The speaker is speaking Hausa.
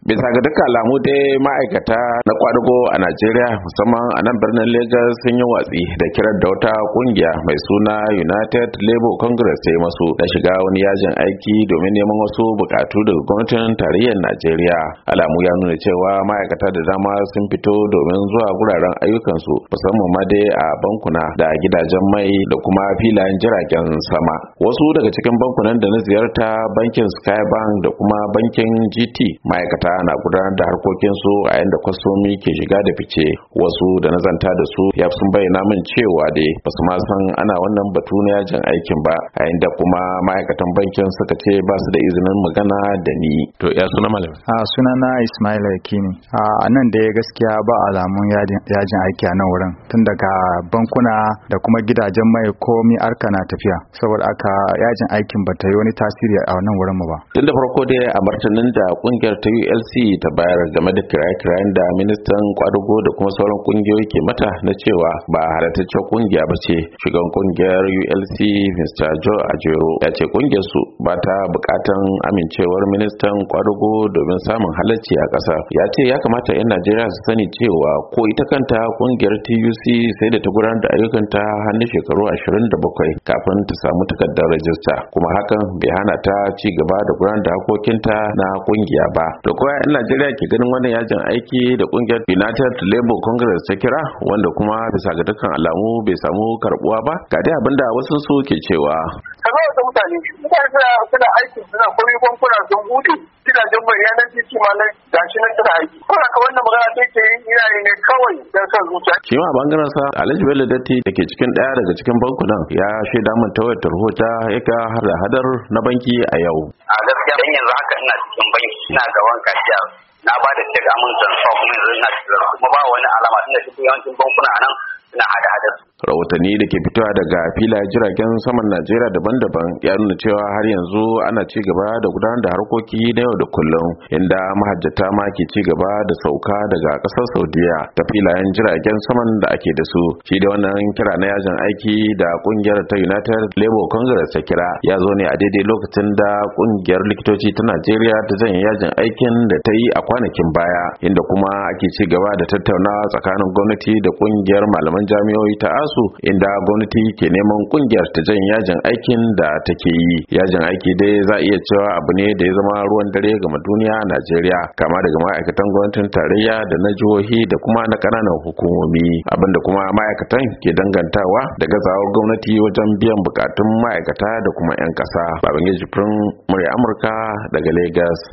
Bisa ga duka alamu dai ma'aikata na kwadugo a Najeriya musamman a nan birnin Lagos sun yi watsi da kiran da wata kungiya mai suna United Labour Congress ta yi masu na shiga wani yajin aiki domin neman wasu bukatu daga gwamnatin tarayyar Najeriya. Alamu ya nuna cewa ma'aikata da dama sun fito domin zuwa guraren ayyukansu musamman ma dai a bankuna da gidajen mai da kuma filayen jiragen sama. Wasu daga cikin bankunan da na ziyarta bankin Skybank da kuma bankin GT ma'aikata na gudanar da harkokinsu a yanda kwastomi ke shiga da fice. Wasu da na zanta da su ya sun bayyana min cewa dai basu ma san ana wannan batu na yajin aikin ba, a yanda kuma ma'aikatan bankin suka ce ba su da izinin magana da ni. To ya suna malam? Suna na Ismail Yakini. A nan da gaskiya ba alamun yajin aiki a nan wurin, tun daga bankuna da kuma gidajen mai komi arka na tafiya, saboda aka yajin aikin ba ta yi wani tasiri a nan wurin mu ba. Tun da farko dai a martanin da kungiyar ta ULC ta bayar game da kiraye-kirayen da ministan kwadugo da kuma sauran kungiyoyi ke mata na cewa ba halattaccen kungiya ba ce, shugaban kungiyar ULC Mr. Joe Ajero ya ce kungiyar su ba ta bukatan amincewar ministan kwadugo domin samun halacci a ƙasa. Ya ce ya kamata 'yan Najeriya su sani cewa ko ita kanta kungiyar TUC sai da ta gudanar da ayyukanta har na shekaru 27 kafin ta samu takardar rajista, kuma hakan bai hana ta ci gaba da gudanar da hakokinta na kungiya ba. To kowa 'yan Najeriya ke ganin wannan yajin aiki da kungiyar United Labour Congress ta kira, wanda kuma bisa ga dukkan alamu bai samu karbuwa ba, ga dai abinda wasu su ke cewa. Kamar da mutane suna aiki, suna kwari bankuna sun hudu, gidajen mai yanar titi ma na gashi na suna aiki. Kuna ka wannan magana ta ke yi ne kawai don son zuciya. Shi ma bangaren sa Alhaji Bello Datti da ke cikin daya daga cikin bankunan ya shaida min ta wayar tarho ta yaka hadar na banki a yau. A gaskiya dan yanzu haka ina cikin banki, ina gaban kashiya. Na ba da cek amin transfer kuma yanzu ina cikin kuma ba wani alama tunda shi yawancin bankuna a nan suna hada su. Rahotanni da ke fitowa daga filayen jiragen saman Najeriya daban-daban ya nuna cewa har yanzu ana ci gaba da gudanar da harkoki na yau da kullum, inda mahajjata ma ke ci gaba da sauka daga kasar Saudiya ta filayen jiragen saman da ake da su. Shi da wannan kira na yajin aiki da kungiyar ta United Labour Congress ta kira ya zo ne a daidai lokacin da kungiyar likitoci ta Najeriya ta janye yajin aikin da ta yi a kwanakin baya, inda kuma ake ci gaba da tattaunawa tsakanin gwamnati da kungiyar malaman jami'o'i ta ASU, inda gwamnati ke neman kungiyar ta jan yajin aikin da take yi. Yajin aiki dai za iya cewa abu ne da ya zama ruwan dare ga duniya a Najeriya, kama daga ma'aikatan gwamnatin tarayya da na jihohi da kuma na ƙananan hukumomi, abinda kuma ma'aikatan ke dangantawa da gazawar gwamnati wajen biyan bukatun ma'aikata da kuma 'yan ƙasa. Babangida Jibrin, murya Amurka daga Lagos.